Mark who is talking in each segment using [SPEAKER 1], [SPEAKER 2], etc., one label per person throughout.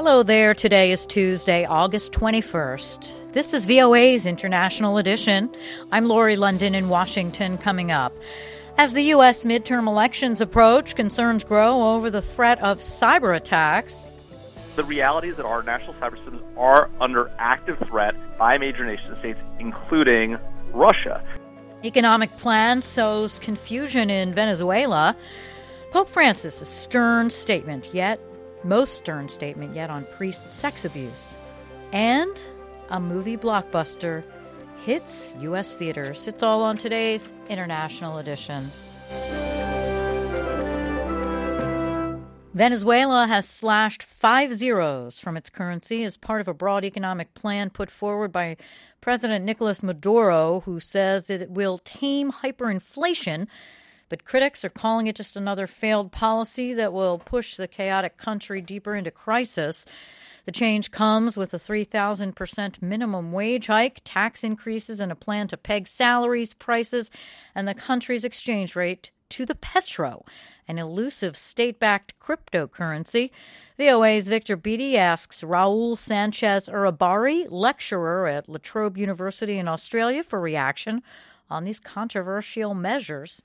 [SPEAKER 1] Hello there. Today is Tuesday, August 21st. This is VOA's International Edition. I'm Lori London in Washington. Coming up, as the U.S. midterm elections approach, concerns grow over the threat of cyber attacks.
[SPEAKER 2] The reality is that our national cyber systems are under active threat by major nation states, including Russia.
[SPEAKER 1] Economic plan sows confusion in Venezuela. Pope Francis, most stern statement yet on priest sex abuse. And a movie blockbuster hits U.S. theaters. It's all on today's International Edition. Venezuela has slashed 5 zeros from its currency as part of a broad economic plan put forward by President Nicolas Maduro, who says it will tame hyperinflation. But critics are calling it just another failed policy that will push the chaotic country deeper into crisis. The change comes with a 3,000% minimum wage hike, tax increases, and a plan to peg salaries, prices, and the country's exchange rate to the petro, an elusive state-backed cryptocurrency. VOA's Victor Beattie asks Raul Sanchez Uribari, lecturer at La Trobe University in Australia, for reaction on these controversial measures.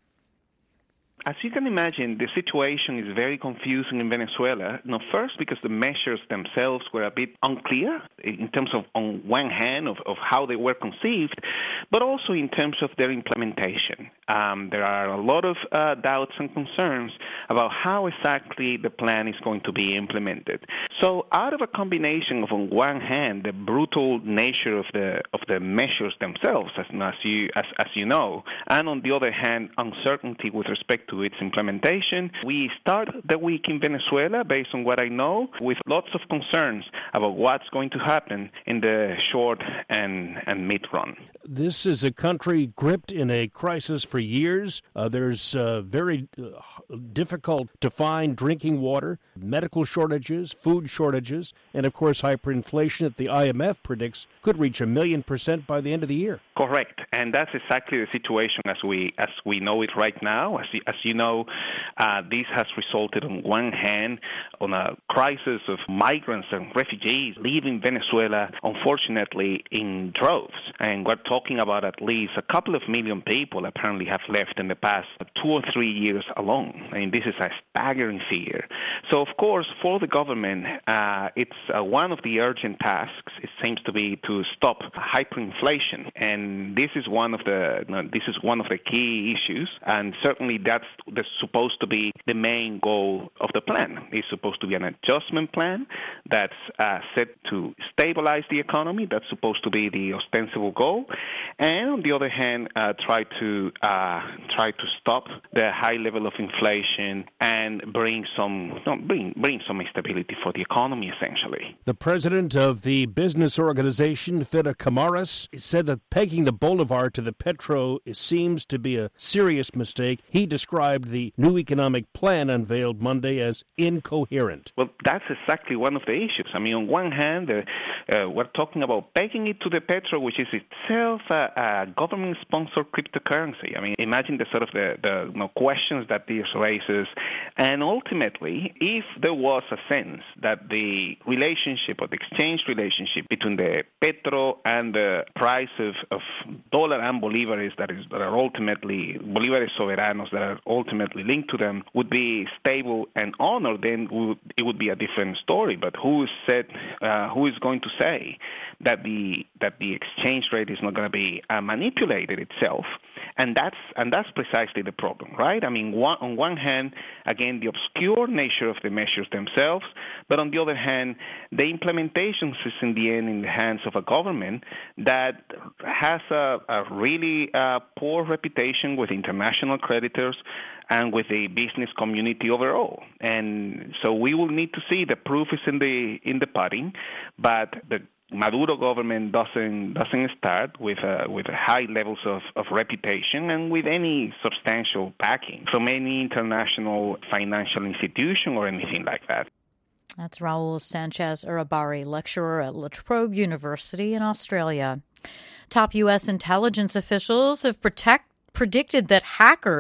[SPEAKER 3] As you can imagine, the situation is very confusing in Venezuela. First, because the measures themselves were a bit unclear in terms of, on one hand, of how they were conceived, but also in terms of their implementation. There are a lot of doubts and concerns about how exactly the plan is going to be implemented. So, out of a combination of, on one hand, the brutal nature of the measures themselves, as you know, and on the other hand, uncertainty with respect to its implementation. We start the week in Venezuela, based on what I know, with lots of concerns about what's going to happen in the short and mid-run.
[SPEAKER 4] This is a country gripped in a crisis for years. There's very difficult to find drinking water, medical shortages, food shortages, and of course hyperinflation that the IMF predicts could reach 1,000,000% by the end of the year.
[SPEAKER 3] Correct, and that's exactly the situation as we know it right now. As you know, this has resulted on one hand on a crisis of migrants and refugees leaving Venezuela, unfortunately, in droves. And we're talking about at least a couple of million people apparently have left in the past 2 or 3 years alone. I mean, this is a staggering figure. So, of course, for the government, it's one of the urgent tasks, it seems to be, to stop hyperinflation. And this is one of the key issues, and certainly that's supposed to be the main goal of the plan. It's supposed to be an adjustment plan that's set to stabilize the economy. That's supposed to be the ostensible goal, and on the other hand, try to stop the high level of inflation and bring some stability for the economy, essentially.
[SPEAKER 4] The president of the business organization, Fida Camaras, said that pegging the bolivar to the petro seems to be a serious mistake. He described the new economic plan unveiled Monday as incoherent.
[SPEAKER 3] Well, that's exactly one of the issues. I mean, on one hand, we're talking about pegging it to the petro, which is itself a government-sponsored cryptocurrency. I mean, imagine the sort of the questions that this raises. And ultimately, if there was a sense that the relationship or the exchange relationship between the petro and the price of dollar and bolívares that are ultimately bolívares soberanos that are ultimately linked to them would be stable and honored, then it would be a different story. But who is going to say that the exchange rate is not going to be manipulated itself? And that's precisely the problem, right? I mean, on one hand, again, the obscure nature of the measures themselves, but on the other hand, the implementation is in the end in the hands of a government that has a really poor reputation with international creditors and with the business community overall. And so we will need to see, the proof is in the pudding, but the Maduro government doesn't start with high levels of reputation and with any substantial backing from any international financial institution or anything like that.
[SPEAKER 1] That's Raul Sanchez Uribari, lecturer at La Trobe University in Australia. Top U.S. intelligence officials have predicted that hackers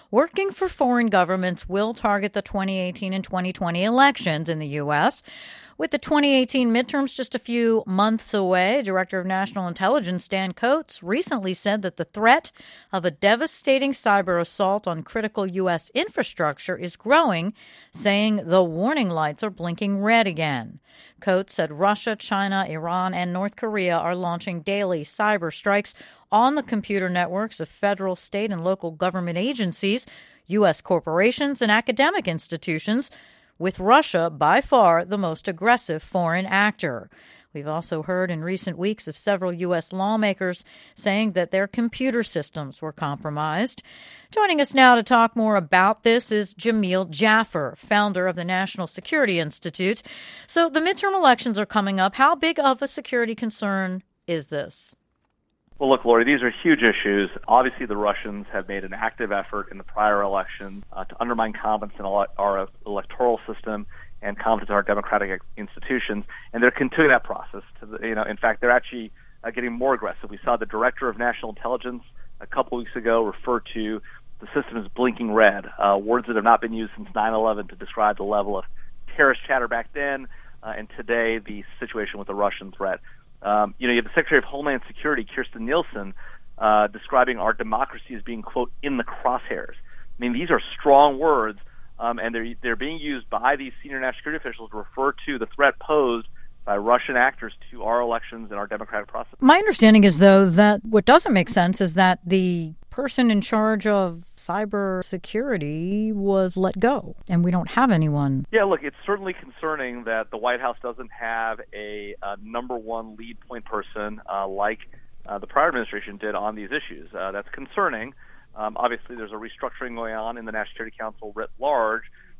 [SPEAKER 1] working for foreign governments will target the 2018 and 2020 elections in the U.S. With the 2018 midterms just a few months away, Director of National Intelligence Dan Coats recently said that the threat of a devastating cyber assault on critical U.S. infrastructure is growing, saying the warning lights are blinking red again. Coats said Russia, China, Iran, and North Korea are launching daily cyber strikes on the computer networks of federal, state, and local government agencies, U.S. corporations, and academic institutions, with Russia by far the most aggressive foreign actor. We've also heard in recent weeks of several U.S. lawmakers saying that their computer systems were compromised. Joining us now to talk more about this is Jamil Jaffer, founder of the National Security Institute. So the midterm elections are coming up. How big of a security concern is this?
[SPEAKER 2] Well, look, Lori, these are huge issues. Obviously, the Russians have made an active effort in the prior election to undermine confidence in our electoral system and confidence in our democratic institutions, and they're continuing that process. In fact, they're actually getting more aggressive. We saw the Director of National Intelligence a couple weeks ago refer to the system as blinking red, words that have not been used since 9/11 to describe the level of terrorist chatter back then, and today the situation with the Russian threat. You have the Secretary of Homeland Security, Kirstjen Nielsen, describing our democracy as being, quote, in the crosshairs. I mean, these are strong words, and they're being used by these senior national security officials to refer to the threat posed by Russian actors to our elections and our democratic process.
[SPEAKER 1] My understanding is, though, that what doesn't make sense is that the person in charge of cyber security was let go, and we don't have anyone.
[SPEAKER 2] Yeah, look, it's certainly concerning that the White House doesn't have a number one lead point person like the prior administration did on these issues. That's concerning. Obviously, there's a restructuring going on in the National Security Council writ large,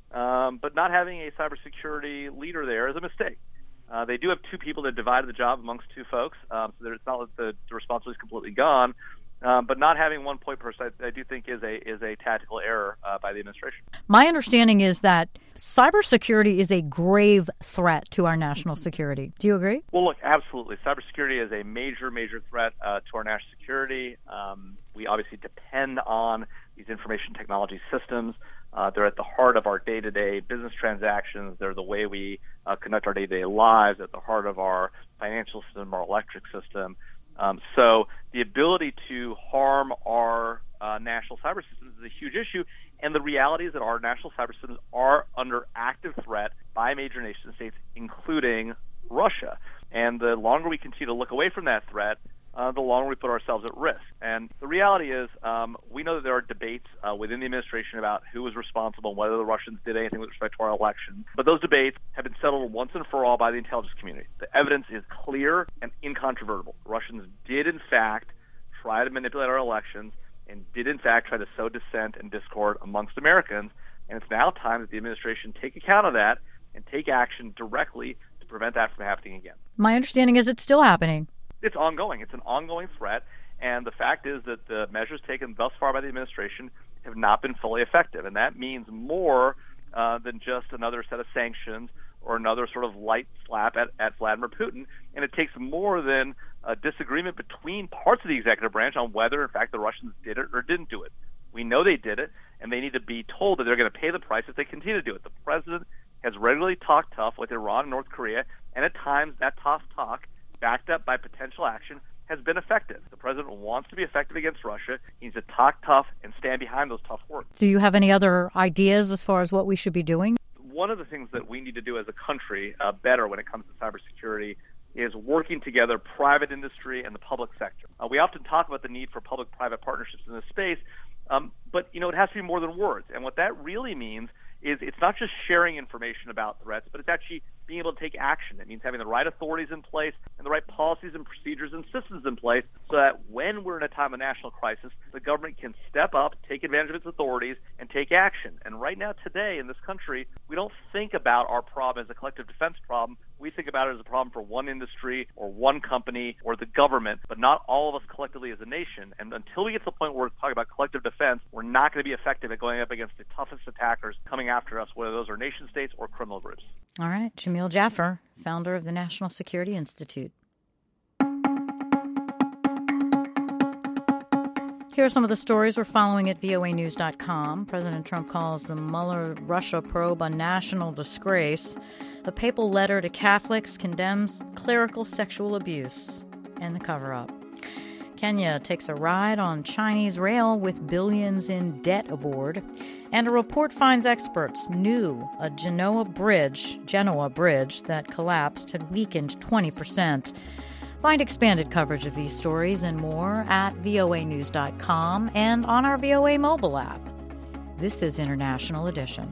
[SPEAKER 2] but not having a cybersecurity leader there is a mistake. They do have two people that divided the job amongst two folks, so it's not that the responsibility is completely gone. But not having one point person, I do think, is a tactical error by the administration.
[SPEAKER 1] My understanding is that cybersecurity is a grave threat to our national security. Do you agree?
[SPEAKER 2] Well, look, absolutely. Cybersecurity is a major threat to our national security. We obviously depend on these information technology systems. They're at the heart of our day-to-day business transactions. They're the way we conduct our day-to-day lives, at the heart of our financial system, our electric system. So the ability to harm our national cyber systems is a huge issue, and the reality is that our national cyber systems are under active threat by major nation states, including Russia. And the longer we continue to look away from that threat, the longer we put ourselves at risk. And the reality is we know that there are debates within the administration about who was responsible and whether the Russians did anything with respect to our election. But those debates have been settled once and for all by the intelligence community. The evidence is clear and incontrovertible. The Russians did, in fact, try to manipulate our elections and did, in fact, try to sow dissent and discord amongst Americans. And it's now time that the administration take account of that and take action directly to prevent that from happening again.
[SPEAKER 1] My understanding is it's still happening.
[SPEAKER 2] It's ongoing. It's an ongoing threat, and the fact is that the measures taken thus far by the administration have not been fully effective, and that means more than just another set of sanctions or another sort of light slap at Vladimir Putin, and it takes more than a disagreement between parts of the executive branch on whether, in fact, the Russians did it or didn't do it. We know they did it, and they need to be told that they're going to pay the price if they continue to do it. The president has regularly talked tough with Iran and North Korea, and at times that tough talk, backed up by potential action, has been effective. The president wants to be effective against Russia. He needs to talk tough and stand behind those tough words.
[SPEAKER 1] Do you have any other ideas as far as what we should be doing?
[SPEAKER 2] One of the things that we need to do as a country better when it comes to cybersecurity is working together, private industry and the public sector. We often talk about the need for public-private partnerships in this space, but it has to be more than words. And what that really means is it's not just sharing information about threats, but it's actually being able to take action. It means having the right authorities in place and the right policies and procedures and systems in place so that when we're in a time of national crisis, the government can step up, take advantage of its authorities, and take action. And right now, today, in this country, we don't think about our problem as a collective defense problem. We think about it as a problem for one industry or one company or the government, but not all of us collectively as a nation. And until we get to the point where we're talking about collective defense, we're not going to be effective at going up against the toughest attackers coming after us, whether those are nation states or criminal groups.
[SPEAKER 1] All right. Jamil Jaffer, founder of the National Security Institute. Here are some of the stories we're following at voanews.com. President Trump calls the Mueller Russia probe a national disgrace. A papal letter to Catholics condemns clerical sexual abuse and the cover-up. Kenya takes a ride on Chinese rail with billions in debt aboard. And a report finds experts knew a Genoa bridge that collapsed had weakened 20%. Find expanded coverage of these stories and more at voanews.com and on our VOA mobile app. This is International Edition.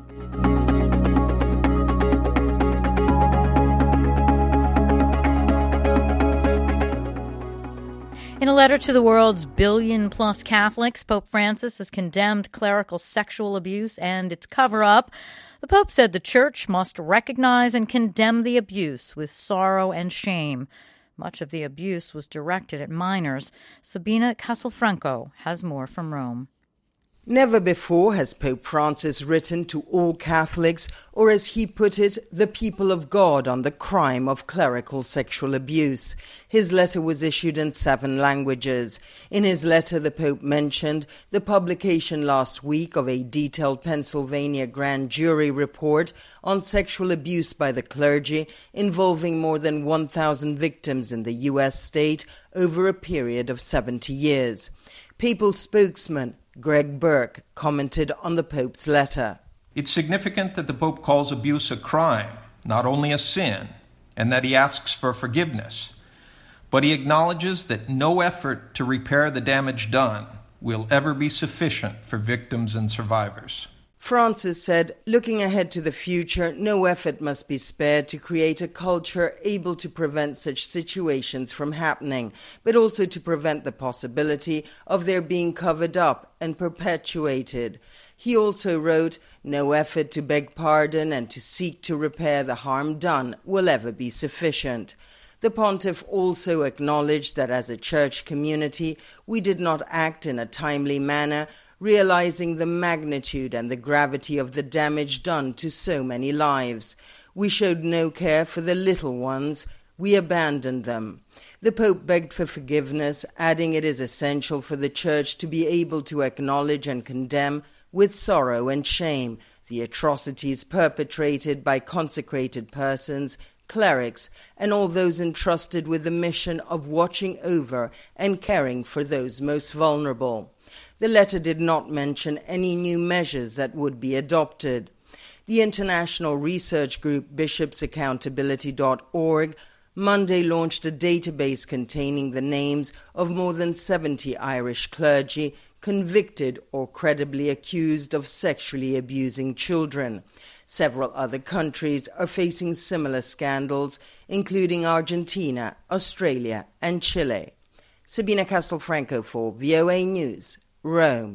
[SPEAKER 1] In a letter to the world's billion-plus Catholics, Pope Francis has condemned clerical sexual abuse and its cover-up. The Pope said the Church must recognize and condemn the abuse with sorrow and shame. Much of the abuse was directed at minors. Sabina Castelfranco has more from Rome.
[SPEAKER 5] Never before has Pope Francis written to all Catholics, or as he put it, the people of God, on the crime of clerical sexual abuse. His letter was issued in 7 languages. In his letter, the Pope mentioned the publication last week of a detailed Pennsylvania grand jury report on sexual abuse by the clergy involving more than 1,000 victims in the U.S. state over a period of 70 years. Papal spokesman Greg Burke commented on the Pope's letter.
[SPEAKER 6] It's significant that the Pope calls abuse a crime, not only a sin, and that he asks for forgiveness, but he acknowledges that no effort to repair the damage done will ever be sufficient for victims and survivors.
[SPEAKER 5] Francis said, looking ahead to the future, no effort must be spared to create a culture able to prevent such situations from happening, but also to prevent the possibility of their being covered up and perpetuated. He also wrote, no effort to beg pardon and to seek to repair the harm done will ever be sufficient. The pontiff also acknowledged that as a church community, we did not act in a timely manner, realizing the magnitude and the gravity of the damage done to so many lives. We showed no care for the little ones. We abandoned them. The Pope begged for forgiveness, adding it is essential for the Church to be able to acknowledge and condemn with sorrow and shame the atrocities perpetrated by consecrated persons, clerics, and all those entrusted with the mission of watching over and caring for those most vulnerable. The letter did not mention any new measures that would be adopted. The international research group bishopsaccountability.org Monday launched a database containing the names of more than 70 Irish clergy convicted or credibly accused of sexually abusing children. Several other countries are facing similar scandals, including Argentina, Australia, and Chile. Sabina Castelfranco for VOA News, Rome.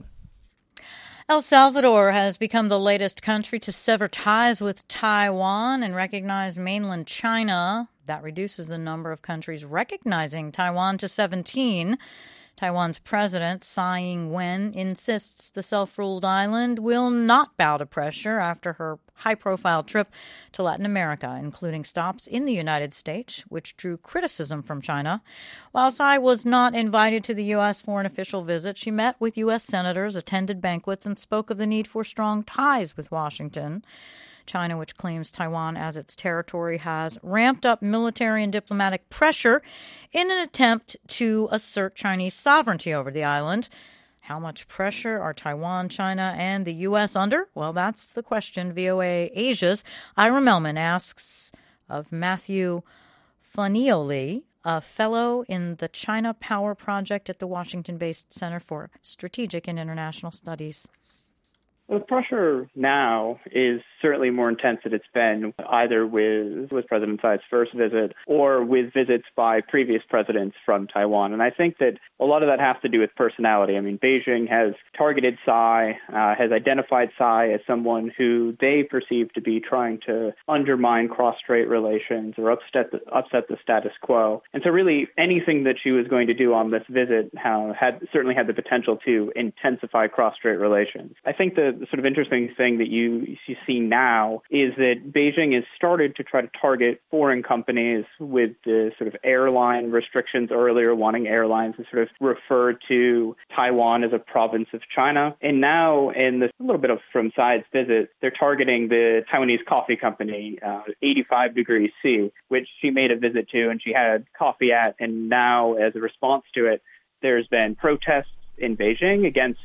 [SPEAKER 1] El Salvador has become the latest country to sever ties with Taiwan and recognize mainland China. That reduces the number of countries recognizing Taiwan to 17. Taiwan's president, Tsai Ing-wen, insists the self-ruled island will not bow to pressure after her high-profile trip to Latin America, including stops in the United States, which drew criticism from China. While Tsai was not invited to the U.S. for an official visit, she met with U.S. senators, attended banquets, and spoke of the need for strong ties with Washington. China, which claims Taiwan as its territory, has ramped up military and diplomatic pressure in an attempt to assert Chinese sovereignty over the island. How much pressure are Taiwan, China, and the U.S. under? Well, that's the question VOA Asia's Ira Melman asks of Matthew Fanioli, a fellow in the China Power Project at the Washington-based Center for Strategic and International Studies.
[SPEAKER 7] The pressure now is certainly more intense than it's been either with President Tsai's first visit or with visits by previous presidents from Taiwan. And I think that a lot of that has to do with personality. I mean, Beijing has targeted Tsai, has identified Tsai as someone who they perceive to be trying to undermine cross-strait relations or upset the status quo. And so really anything that she was going to do on this visit certainly had the potential to intensify cross-strait relations. I think that sort of interesting thing that you see now is that Beijing has started to try to target foreign companies with the sort of airline restrictions earlier, wanting airlines to sort of refer to Taiwan as a province of China. And now, in this little bit of from Tsai's visit, they're targeting the Taiwanese coffee company, 85 Degrees C, which she made a visit to and she had coffee at. And now, as a response to it, there's been protests in Beijing against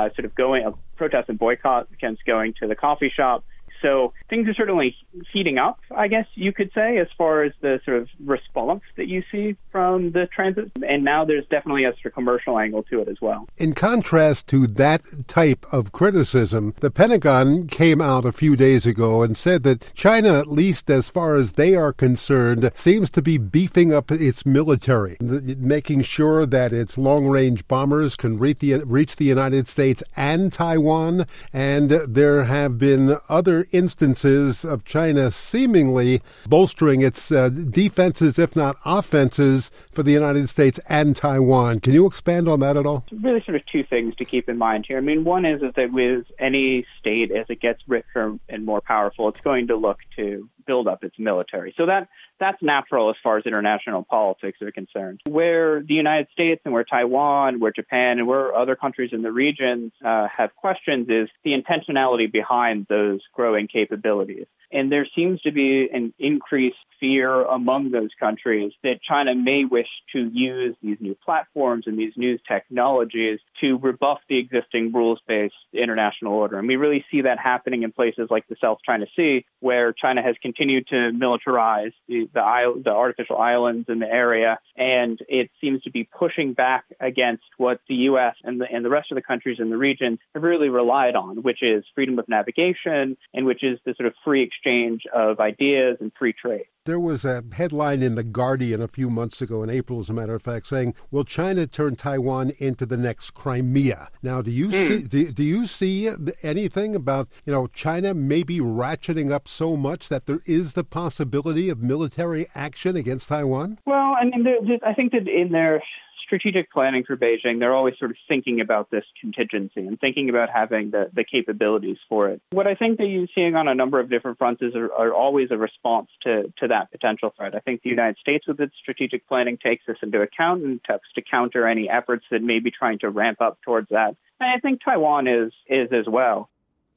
[SPEAKER 7] protests and boycott against going to the coffee shop. So things are certainly heating up, I guess you could say, as far as the sort of response that you see from the transit. And now there's definitely a sort of commercial angle to it as well.
[SPEAKER 8] In contrast to that type of criticism, the Pentagon came out a few days ago and said that China, at least as far as they are concerned, seems to be beefing up its military, making sure that its long-range bombers can reach the United States and Taiwan. And there have been other instances of China seemingly bolstering its defenses, if not offenses, for the United States and Taiwan. Can you expand on that at all?
[SPEAKER 7] Really sort of two things to keep in mind here. I mean, one is that with any state, as it gets richer and more powerful, it's going to look to build up its military. So that's natural as far as international politics are concerned. Where the United States and where Taiwan, where Japan, and where other countries in the region have questions is the intentionality behind those growing capabilities. And there seems to be an increased fear among those countries that China may wish to use these new platforms and these new technologies to rebuff the existing rules-based international order. And we really see that happening in places like the South China Sea, where China has continued to militarize the artificial islands in the area, and it seems to be pushing back against what the U.S. and the rest of the countries in the region have really relied on, which is freedom of navigation and which is the sort of free exchange of ideas and free trade.
[SPEAKER 8] There was a headline in The Guardian a few months ago, in April, as a matter of fact, saying, "Will China turn Taiwan into the next Crimea?" Now, do you see anything about China maybe ratcheting up so much that there is the possibility of military action against Taiwan?
[SPEAKER 7] Well, I mean, I think that in their strategic planning for Beijing, they're always sort of thinking about this contingency and thinking about having the capabilities for it. What I think that you're seeing on a number of different fronts are always a response to that potential threat. I think the United States, with its strategic planning, takes this into account and attempts to counter any efforts that may be trying to ramp up towards that. And I think Taiwan is as well.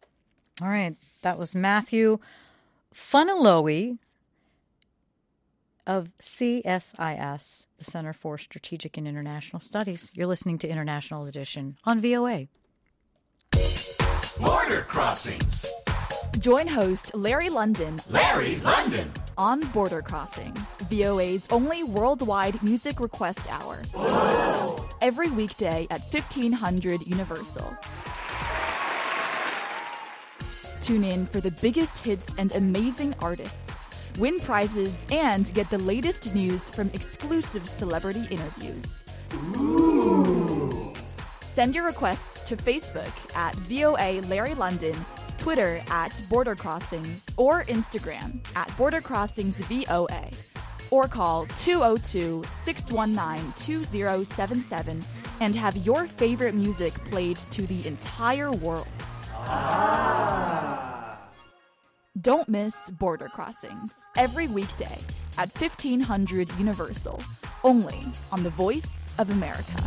[SPEAKER 1] All right. That was Matthew Funalowy of CSIS, the Center for Strategic and International Studies. You're listening to International Edition on VOA.
[SPEAKER 9] Border Crossings.
[SPEAKER 10] Join host Larry London on Border Crossings, VOA's only worldwide music request hour.
[SPEAKER 9] Whoa.
[SPEAKER 10] Every weekday at 1500 Universal. Tune in for the biggest hits and amazing artists. Win prizes and get the latest news from exclusive celebrity interviews.
[SPEAKER 9] Ooh.
[SPEAKER 10] Send your requests to Facebook at VOA Larry London, Twitter at Border Crossings, or Instagram at Border Crossings VOA. Or call 202-619-2077 and have your favorite music played to the entire world. Don't miss Border Crossings every weekday at 1500 Universal, only on the Voice of America.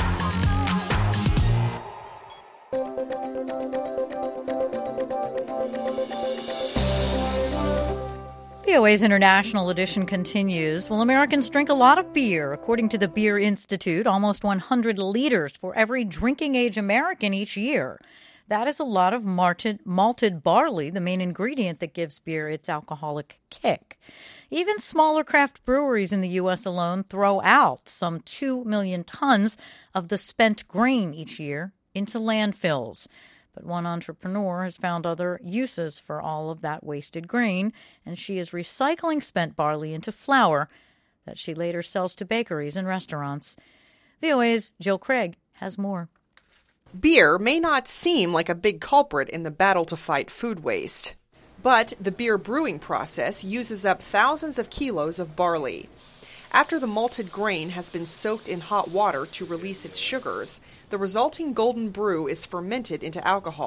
[SPEAKER 1] VOA's International Edition continues. Well, Americans drink a lot of beer. According to the Beer Institute, almost 100 liters for every drinking age American each year. That is a lot of malted barley, the main ingredient that gives beer its alcoholic kick. Even smaller craft breweries in the U.S. alone throw out some 2 million tons of the spent grain each year into landfills. But one entrepreneur has found other uses for all of that wasted grain, and she is recycling spent barley into flour that she later sells to bakeries and restaurants. VOA's Jill Craig has more.
[SPEAKER 11] Beer may not seem like a big culprit in the battle to fight food waste, but the beer brewing process uses up thousands of kilos of barley. After the malted grain has been soaked in hot water to release its sugars, the resulting golden brew is fermented into alcohol,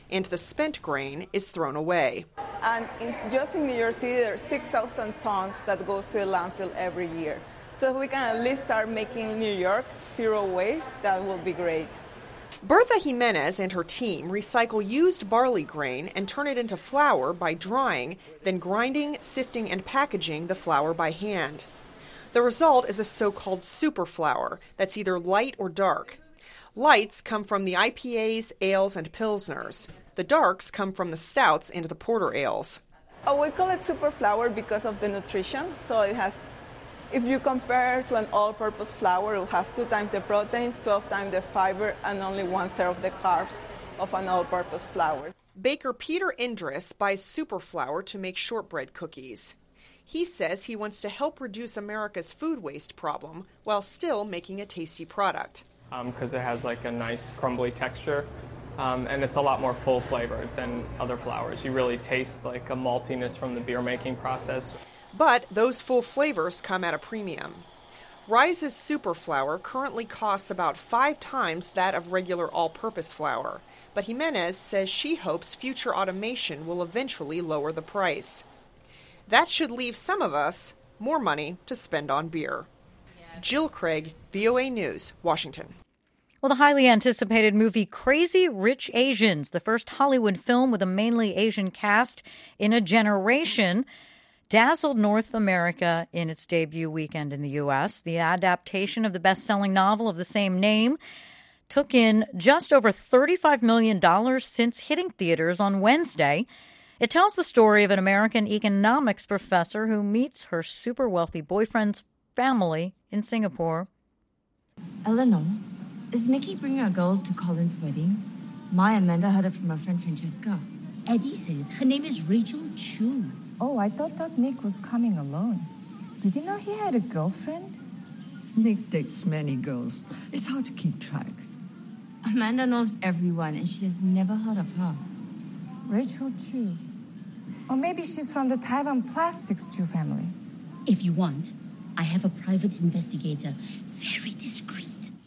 [SPEAKER 11] and the spent grain is thrown away.
[SPEAKER 12] And just in New York City, there are 6,000 tons that goes to the landfill every year. So if we can at least start making New York zero waste, that would be great.
[SPEAKER 11] Bertha Jimenez and her team recycle used barley grain and turn it into flour by drying, then grinding, sifting, and packaging the flour by hand. The result is a so-called super flour that's either light or dark. Lights come from the IPAs, ales, and pilsners. The darks come from the stouts and the porter ales.
[SPEAKER 12] Oh, we call it super flour because of the nutrition. So it has, if you compare to an all-purpose flour, it will have 2 times the protein, 12 times the fiber, and only 1/3 of the carbs of an all-purpose flour.
[SPEAKER 11] Baker Peter Indris buys super flour to make shortbread cookies. He says he wants to help reduce America's food waste problem while still making a tasty product.
[SPEAKER 13] Because it has like a nice crumbly texture, and it's a lot more full flavored than other flours. You really taste like a maltiness from the beer making process.
[SPEAKER 11] But those full flavors come at a premium. Rise's super flour currently costs about 5 times that of regular all-purpose flour, but Jimenez says she hopes future automation will eventually lower the price. That should leave some of us more money to spend on beer. Jill Craig, VOA News, Washington.
[SPEAKER 1] Well, the highly anticipated movie Crazy Rich Asians, the first Hollywood film with a mainly Asian cast in a generation, dazzled North America in its debut weekend in the U.S. The adaptation of the best-selling novel of the same name took in just over $35 million since hitting theaters on Wednesday. It tells the story of an American economics professor who meets her super wealthy boyfriend's family in Singapore.
[SPEAKER 14] Eleanor, is Nikki bringing a girl to Colin's wedding? My Amanda heard it from her friend Francesca.
[SPEAKER 15] Eddie says her name is Rachel Chu.
[SPEAKER 16] Oh, I thought Nick was coming alone. Did you know he had a girlfriend?
[SPEAKER 15] Nick dates many girls. It's hard to keep track.
[SPEAKER 14] Amanda knows everyone, and she has never heard of her.
[SPEAKER 16] Rachel Chu. Or maybe she's from the Taiwan Plastics Chu family.
[SPEAKER 15] If you want, I have a private investigator, very discreet.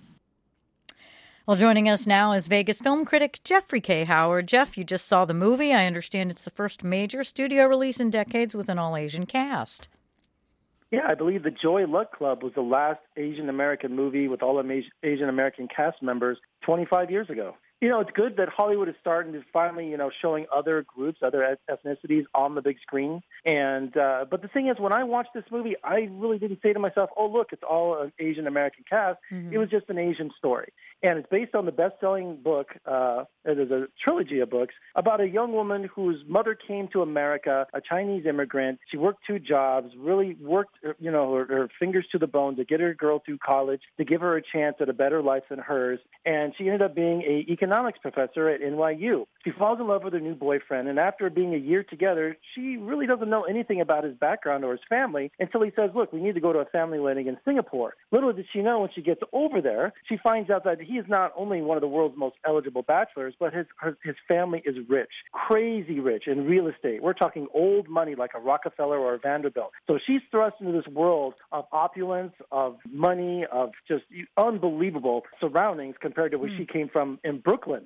[SPEAKER 1] Well, joining us now is Vegas film critic Jeffrey K. Howard. Jeff, you just saw the movie. I understand it's the first major studio release in decades with an all-Asian cast.
[SPEAKER 17] Yeah, I believe The Joy Luck Club was the last Asian-American movie with all Asian-American cast members 25 years ago. You know, it's good that Hollywood is starting to finally, showing other groups, other ethnicities on the big screen. And but the thing is, when I watched this movie, I really didn't say to myself, oh, look, it's all an Asian-American cast. Mm-hmm. It was just an Asian story. And it's based on the best-selling book, it is a trilogy of books, about a young woman whose mother came to America, a Chinese immigrant. She worked 2 jobs, really worked, her fingers to the bone to get her girl through college, to give her a chance at a better life than hers. And she ended up being an economics professor at NYU. She falls in love with her new boyfriend, and after being a year together, she really doesn't know anything about his background or his family until he says, look, we need to go to a family wedding in Singapore. Little did she know, when she gets over there, she finds out that he is not only one of the world's most eligible bachelors, but his family is rich, crazy rich in real estate. We're talking old money like a Rockefeller or a Vanderbilt. So she's thrust into this world of opulence, of money, of just unbelievable surroundings compared to where she came from in Brooklyn.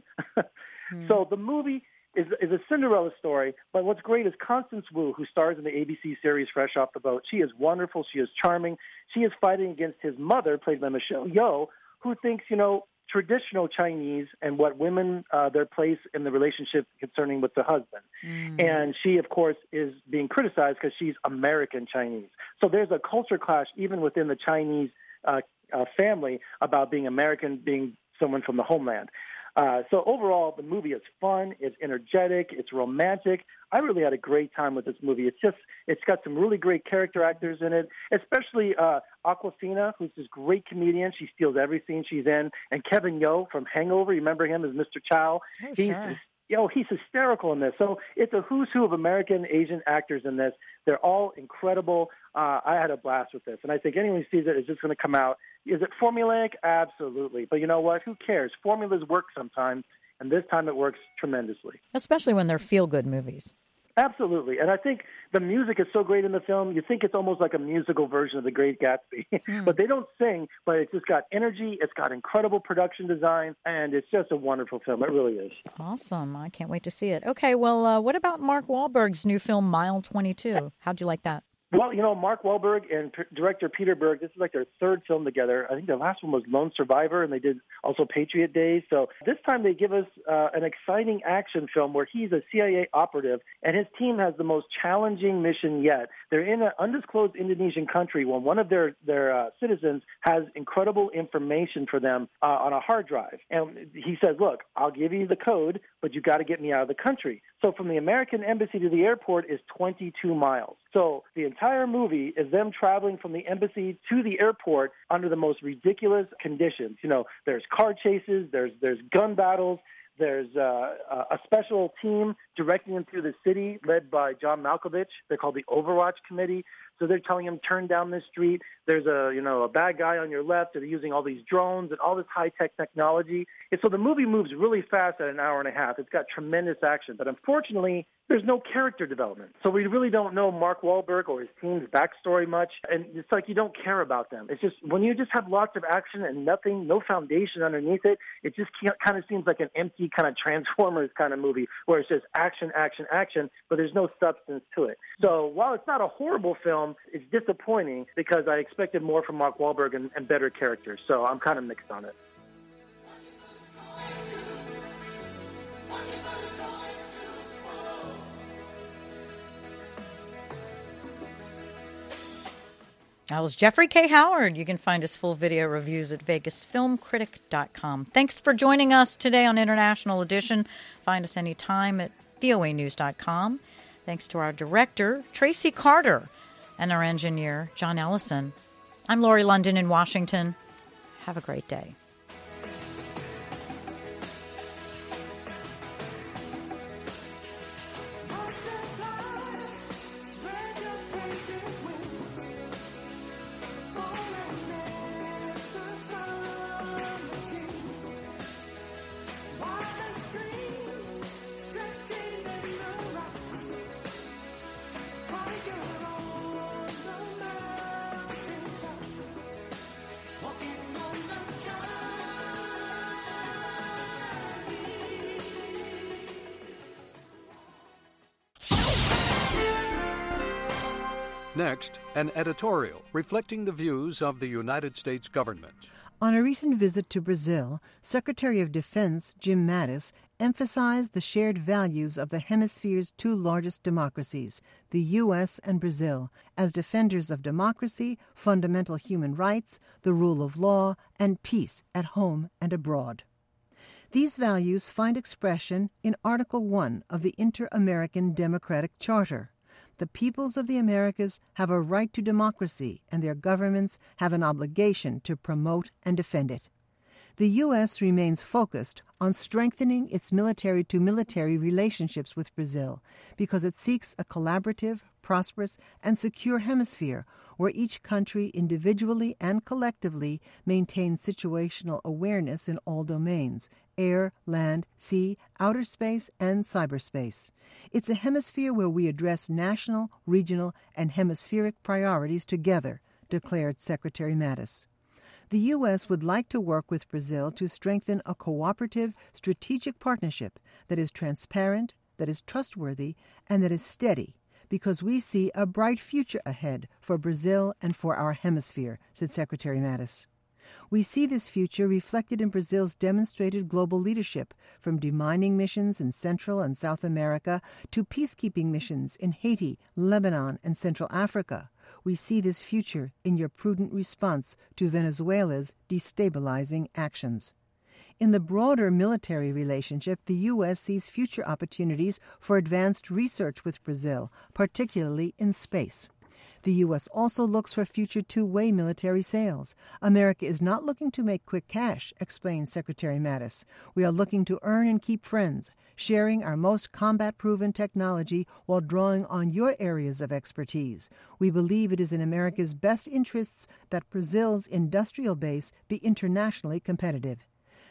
[SPEAKER 17] So the movie is a Cinderella story, but what's great is Constance Wu, who stars in the ABC series Fresh Off the Boat. She is wonderful. She is charming. She is fighting against his mother, played by Michelle Yeoh, who thinks, traditional Chinese and what women, their place in the relationship concerning with the husband. And she, of course, is being criticized because she's American Chinese. So there's a culture clash even within the Chinese family about being American, being someone from the homeland. So overall, the movie is fun, it's energetic, it's romantic. I really had a great time with this movie. It's got some really great character actors in it, especially Awkwafina, who's this great comedian. She steals every scene she's in. And Kevin Yeoh from Hangover, you remember him as Mr. Chow?
[SPEAKER 1] Oh, sure.
[SPEAKER 17] He's hysterical in this. So it's a who's who of American Asian actors in this. They're all incredible. I had a blast with this. And I think anyone who sees it is just going to come out. Is it formulaic? Absolutely. But you know what? Who cares? Formulas work sometimes, and this time it works tremendously.
[SPEAKER 1] Especially when they're feel-good movies.
[SPEAKER 17] Absolutely. And I think the music is so great in the film, you think it's almost like a musical version of The Great Gatsby. But they don't sing, but it's just got energy, it's got incredible production design, and it's just a wonderful film. It really is.
[SPEAKER 1] Awesome. I can't wait to see it. Okay, well, what about Mark Wahlberg's new film, Mile 22? How'd you like that?
[SPEAKER 17] Well, Mark Wahlberg and director Peter Berg, this is like their third film together. I think their last one was Lone Survivor, and they did also Patriot Day. So this time they give us an exciting action film where he's a CIA operative, and his team has the most challenging mission yet. They're in an undisclosed Indonesian country when one of their citizens has incredible information for them on a hard drive. And he says, look, I'll give you the code, but you got to get me out of the country. So from the American embassy to the airport is 22 miles. So the entire movie is them traveling from the embassy to the airport under the most ridiculous conditions. There's car chases, there's gun battles, there's a special team directing them through the city led by John Malkovich. They're called the Overwatch Committee. So they're telling him, turn down this street. There's a bad guy on your left. They're using all these drones and all this high-tech technology. And so the movie moves really fast at an hour and a half. It's got tremendous action. But unfortunately, there's no character development. So we really don't know Mark Wahlberg or his team's backstory much. And it's like you don't care about them. It's just when you just have lots of action and nothing, no foundation underneath it, it just kind of seems like an empty kind of Transformers kind of movie where it's just action, action, action, but there's no substance to it. So while it's not a horrible film, it's disappointing because I expected more from Mark Wahlberg and better characters. So I'm kind of mixed on it.
[SPEAKER 1] That was Jeffrey K. Howard. You can find his full video reviews at vegasfilmcritic.com. Thanks for joining us today on International Edition. Find us anytime at voanews.com. Thanks to our director, Tracy Carter, and our engineer, John Ellison. I'm Lori London in Washington. Have a great day.
[SPEAKER 18] Next, an editorial reflecting the views of the United States government.
[SPEAKER 19] On a recent visit to Brazil, Secretary of Defense Jim Mattis emphasized the shared values of the hemisphere's two largest democracies, the U.S. and Brazil, as defenders of democracy, fundamental human rights, the rule of law, and peace at home and abroad. These values find expression in Article 1 of the Inter-American Democratic Charter. The peoples of the Americas have a right to democracy, and their governments have an obligation to promote and defend it. The U.S. remains focused on strengthening its military-to-military relationships with Brazil because it seeks a collaborative, prosperous, and secure hemisphere where each country individually and collectively maintains situational awareness in all domains: air, land, sea, outer space, and cyberspace. It's a hemisphere where we address national, regional, and hemispheric priorities together, declared Secretary Mattis. The U.S. would like to work with Brazil to strengthen a cooperative, strategic partnership that is transparent, that is trustworthy, and that is steady, because we see a bright future ahead for Brazil and for our hemisphere, said Secretary Mattis. We see this future reflected in Brazil's demonstrated global leadership, from demining missions in Central and South America to peacekeeping missions in Haiti, Lebanon, and Central Africa. We see this future in your prudent response to Venezuela's destabilizing actions. In the broader military relationship, the U.S. sees future opportunities for advanced research with Brazil, particularly in space. The U.S. also looks for future two-way military sales. America is not looking to make quick cash, explained Secretary Mattis. We are looking to earn and keep friends, sharing our most combat-proven technology while drawing on your areas of expertise. We believe it is in America's best interests that Brazil's industrial base be internationally competitive.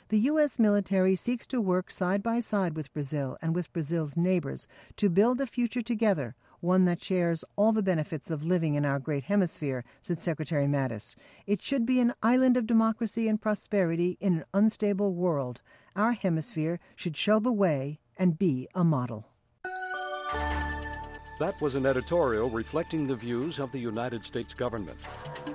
[SPEAKER 19] The U.S. military seeks to work side by side with Brazil and with Brazil's neighbors to build a future together, one that shares all the benefits of living in our great hemisphere, said Secretary Mattis. It should be an island of democracy and prosperity in an unstable world. Our hemisphere should show the way and be a model.
[SPEAKER 18] That was an editorial reflecting the views of the United States government.